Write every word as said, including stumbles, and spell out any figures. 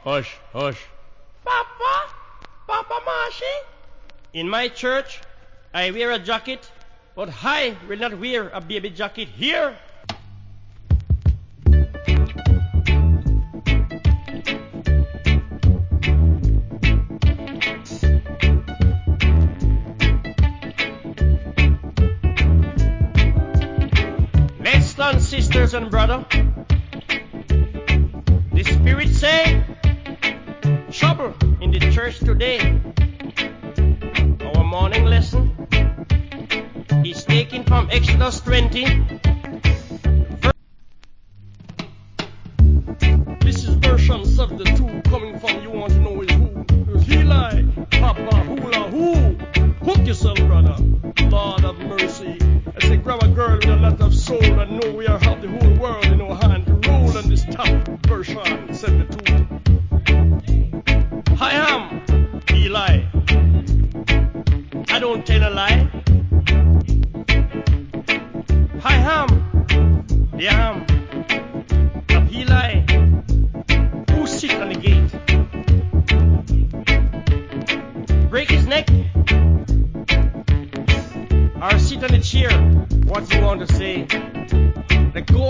Hush, hush. Papa? Papa Mashi? In my church, I wear a jacket, but I will not wear a baby jacket here. Let's stand, sisters and brother. The Spirit say, trouble in the church today. Our morning lesson is taken from Exodus twenty. This is version seventy-two coming from You Want to Know Is Who. There's Eli, Papa, Hula, Who. Hook yourself, brother. Lord of mercy. I say grab a girl with a lot of soul and know we are have the whole world in our hand to rule on this top version seventy-two. I am Eli. I don't tell a lie. I am the am of Eli, who sit on the gate. Break his neck or sit on the chair. What you want to say? Let go